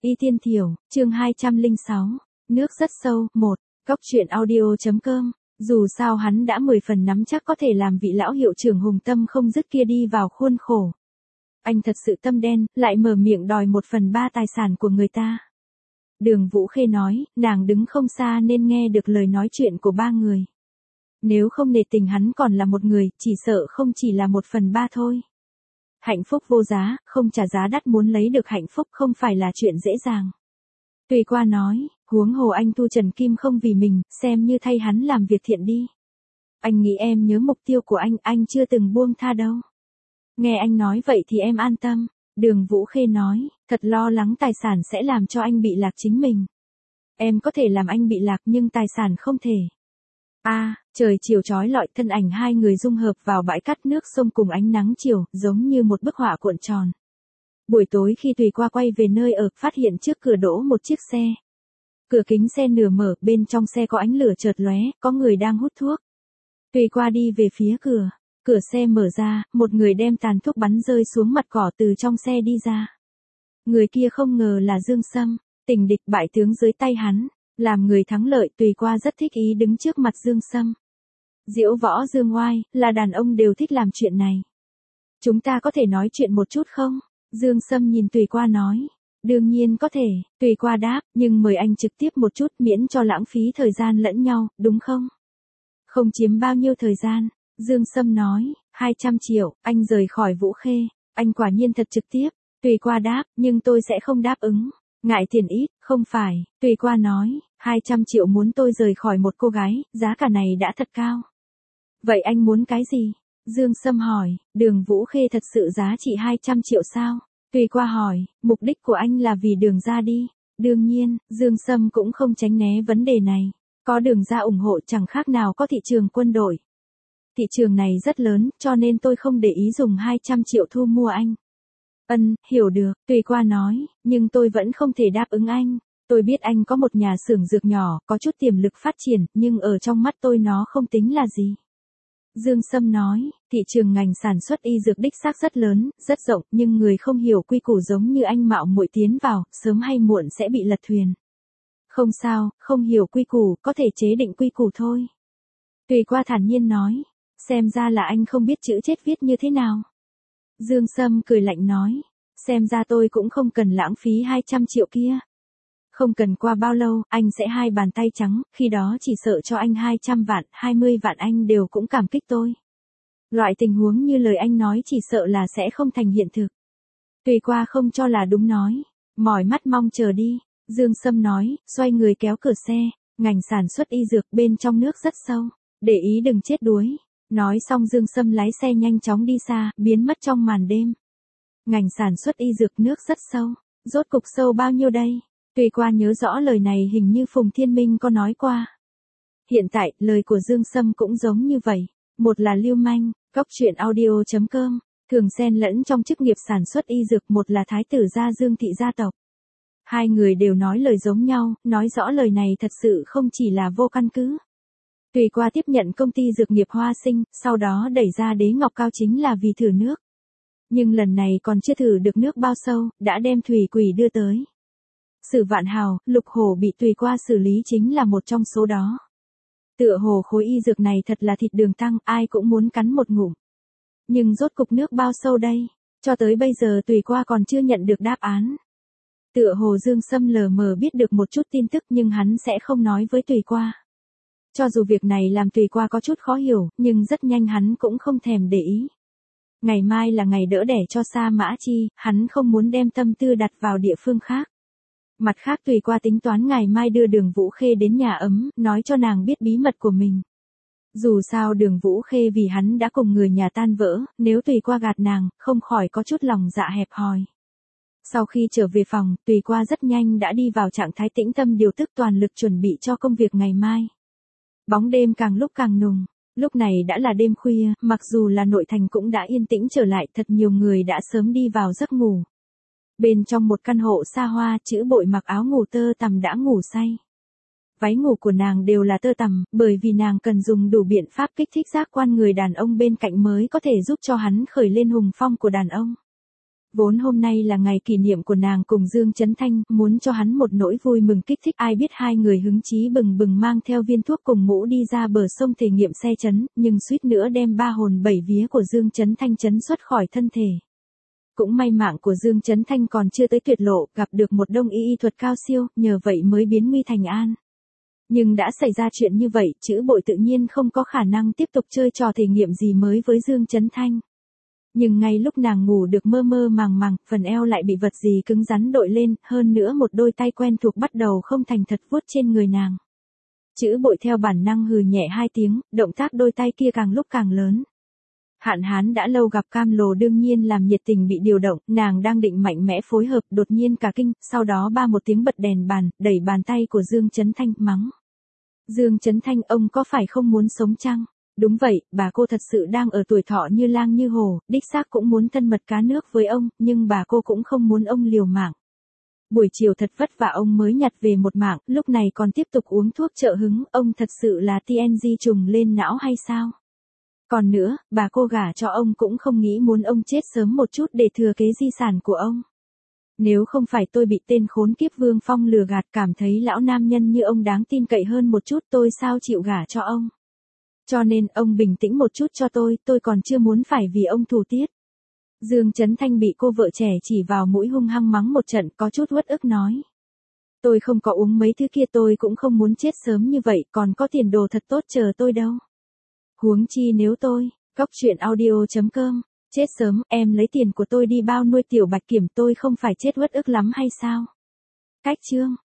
Y Tiên Thiểu, chương 206, nước rất sâu, 1, Cóc truyện audio.com, dù sao hắn đã 10 phần nắm chắc có thể làm vị lão hiệu trưởng hùng tâm không dứt kia đi vào khuôn khổ. Anh thật sự tâm đen, lại mở miệng đòi 1/3 tài sản của người ta. Đường Vũ Khê nói, nàng đứng không xa nên nghe được lời nói chuyện của ba người. Nếu không nể tình hắn còn là một người, chỉ sợ không chỉ là 1/3 thôi. Hạnh phúc vô giá, không trả giá đắt muốn lấy được hạnh phúc không phải là chuyện dễ dàng. Tùy Qua nói, huống hồ anh tu Trần Kim không vì mình, xem như thay hắn làm việc thiện đi. Anh nghĩ em nhớ mục tiêu của anh chưa từng buông tha đâu. Nghe anh nói vậy thì em an tâm. Đường Vũ Khê nói, thật lo lắng tài sản sẽ làm cho anh bị lạc chính mình. Em có thể làm anh bị lạc nhưng tài sản không thể. Trời chiều chói lọi, thân ảnh hai người dung hợp vào bãi cát nước sông cùng ánh nắng chiều, giống như một bức họa cuộn tròn. Buổi tối khi Tùy Qua quay về nơi ở, phát hiện trước cửa đỗ một chiếc xe. Cửa kính xe nửa mở, bên trong xe có ánh lửa chợt lóe, có người đang hút thuốc. Tùy Qua đi về phía cửa. Cửa xe mở ra, một người đem tàn thuốc bắn rơi xuống mặt cỏ từ trong xe đi ra. Người kia không ngờ là Dương Sâm, tình địch bại tướng dưới tay hắn. Làm người thắng lợi, Tùy Qua rất thích ý đứng trước mặt Dương Sâm. Diễu võ dương oai, là đàn ông đều thích làm chuyện này. Chúng ta có thể nói chuyện một chút không? Dương Sâm nhìn Tùy Qua nói. Đương nhiên có thể, Tùy Qua đáp, nhưng mời anh trực tiếp một chút miễn cho lãng phí thời gian lẫn nhau, đúng không? Không chiếm bao nhiêu thời gian, Dương Sâm nói, 200 triệu, anh rời khỏi Vũ Khê, anh quả nhiên thật trực tiếp. Tùy Qua đáp, nhưng tôi sẽ không đáp ứng. Ngại tiền ít, không phải, Tùy Qua nói, 200 triệu muốn tôi rời khỏi một cô gái, giá cả này đã thật cao. Vậy anh muốn cái gì? Dương Sâm hỏi, Đường Vũ Khê thật sự giá trị 200 triệu sao? Tùy Qua hỏi, mục đích của anh là vì Đường ra đi. Đương nhiên, Dương Sâm cũng không tránh né vấn đề này. Có Đường ra ủng hộ chẳng khác nào có thị trường quân đội. Thị trường này rất lớn, cho nên tôi không để ý dùng 200 triệu thu mua anh. Hiểu được, Tùy Qua nói, nhưng tôi vẫn không thể đáp ứng anh. Tôi biết anh có một nhà xưởng dược nhỏ, có chút tiềm lực phát triển, nhưng ở trong mắt tôi nó không tính là gì. Dương Sâm nói, thị trường ngành sản xuất y dược đích xác rất lớn, rất rộng, nhưng người không hiểu quy củ giống như anh mạo muội tiến vào, sớm hay muộn sẽ bị lật thuyền. Không sao, không hiểu quy củ, có thể chế định quy củ thôi. Tùy Qua thản nhiên nói, xem ra là anh không biết chữ chết viết như thế nào. Dương Sâm cười lạnh nói, xem ra tôi cũng không cần lãng phí 200 triệu kia. Không cần qua bao lâu, anh sẽ hai bàn tay trắng, khi đó chỉ sợ cho anh 200 vạn, 20 vạn anh đều cũng cảm kích tôi. Loại tình huống như lời anh nói chỉ sợ là sẽ không thành hiện thực. Tùy Qua không cho là đúng nói, mỏi mắt mong chờ đi. Dương Sâm nói, xoay người kéo cửa xe, ngành sản xuất y dược bên trong nước rất sâu, để ý đừng chết đuối. Nói xong Dương Sâm lái xe nhanh chóng đi xa, biến mất trong màn đêm. Ngành sản xuất y dược nước rất sâu, rốt cục sâu bao nhiêu đây? Tùy Qua nhớ rõ lời này hình như Phùng Thiên Minh có nói qua. Hiện tại, lời của Dương Sâm cũng giống như vậy. Một là lưu manh, Cóc truyện audio.com, thường xen lẫn trong chức nghiệp sản xuất y dược, một là thái tử gia Dương thị gia tộc. Hai người đều nói lời giống nhau, nói rõ lời này thật sự không chỉ là vô căn cứ. Tùy Qua tiếp nhận công ty dược nghiệp Hoa Sinh, sau đó đẩy ra Đế Ngọc Cao chính là vì thử nước. Nhưng lần này còn chưa thử được nước bao sâu, đã đem thủy quỷ đưa tới. Sử Vạn Hào, Lục Hổ bị Tùy Qua xử lý chính là một trong số đó. Tựa hồ khối y dược này thật là thịt đường tăng, ai cũng muốn cắn một ngụm. Nhưng rốt cục nước bao sâu đây? Cho tới bây giờ Tùy Qua còn chưa nhận được đáp án. Tựa hồ Dương Sâm lờ mờ biết được một chút tin tức nhưng hắn sẽ không nói với Tùy Qua. Cho dù việc này làm Tùy Qua có chút khó hiểu, nhưng rất nhanh hắn cũng không thèm để ý. Ngày mai là ngày đỡ đẻ cho Sa Mã Chi, hắn không muốn đem tâm tư đặt vào địa phương khác. Mặt khác Tùy Qua tính toán ngày mai đưa Đường Vũ Khê đến nhà ấm, nói cho nàng biết bí mật của mình. Dù sao Đường Vũ Khê vì hắn đã cùng người nhà tan vỡ, nếu Tùy Qua gạt nàng, không khỏi có chút lòng dạ hẹp hòi. Sau khi trở về phòng, Tùy Qua rất nhanh đã đi vào trạng thái tĩnh tâm điều tức toàn lực chuẩn bị cho công việc ngày mai. Bóng đêm càng lúc càng nùng, lúc này đã là đêm khuya, mặc dù là nội thành cũng đã yên tĩnh trở lại, thật nhiều người đã sớm đi vào giấc ngủ. Bên trong một căn hộ xa hoa, Chữ Bội mặc áo ngủ tơ tằm đã ngủ say. Váy ngủ của nàng đều là tơ tằm, bởi vì nàng cần dùng đủ biện pháp kích thích giác quan người đàn ông bên cạnh mới có thể giúp cho hắn khởi lên hùng phong của đàn ông. Vốn hôm nay là ngày kỷ niệm của nàng cùng Dương Chấn Thanh, muốn cho hắn một nỗi vui mừng kích thích, ai biết hai người hứng chí bừng bừng mang theo viên thuốc cùng mũ đi ra bờ sông thể nghiệm xe chấn, nhưng suýt nữa đem ba hồn bảy vía của Dương Chấn Thanh chấn xuất khỏi thân thể. Cũng may mạng của Dương Chấn Thanh còn chưa tới tuyệt lộ, gặp được một đông y thuật cao siêu, nhờ vậy mới biến nguy thành an. Nhưng đã xảy ra chuyện như vậy, Chữ Bội tự nhiên không có khả năng tiếp tục chơi trò thể nghiệm gì mới với Dương Chấn Thanh. Nhưng ngay lúc nàng ngủ được mơ mơ màng màng, phần eo lại bị vật gì cứng rắn đội lên, hơn nữa một đôi tay quen thuộc bắt đầu không thành thật vuốt trên người nàng. Chữ Bội theo bản năng hừ nhẹ hai tiếng, động tác đôi tay kia càng lúc càng lớn. Hạn Hán đã lâu gặp Cam Lồ đương nhiên làm nhiệt tình bị điều động, nàng đang định mạnh mẽ phối hợp, đột nhiên cả kinh, sau đó ba một tiếng bật đèn bàn, đẩy bàn tay của Dương Chấn Thanh, mắng. Dương Chấn Thanh, ông có phải không muốn sống chăng? Đúng vậy, bà cô thật sự đang ở tuổi thọ như lang như hổ, đích xác cũng muốn thân mật cá nước với ông, nhưng bà cô cũng không muốn ông liều mạng. Buổi chiều thật vất vả ông mới nhặt về một mạng, lúc này còn tiếp tục uống thuốc trợ hứng, ông thật sự là TNG trùng lên não hay sao? Còn nữa, bà cô gả cho ông cũng không nghĩ muốn ông chết sớm một chút để thừa kế di sản của ông. Nếu không phải tôi bị tên khốn kiếp Vương Phong lừa gạt, cảm thấy lão nam nhân như ông đáng tin cậy hơn một chút, tôi sao chịu gả cho ông. Cho nên ông bình tĩnh một chút cho tôi còn chưa muốn phải vì ông thủ tiết. Dương Chấn Thanh bị cô vợ trẻ chỉ vào mũi hung hăng mắng một trận, có chút uất ức nói. Tôi không có uống mấy thứ kia, tôi cũng không muốn chết sớm như vậy, còn có tiền đồ thật tốt chờ tôi đâu. Huống chi nếu tôi, goctruyện.audio.com, chết sớm, em lấy tiền của tôi đi bao nuôi tiểu Bạch Kiểm, tôi không phải chết uất ức lắm hay sao? Cách chương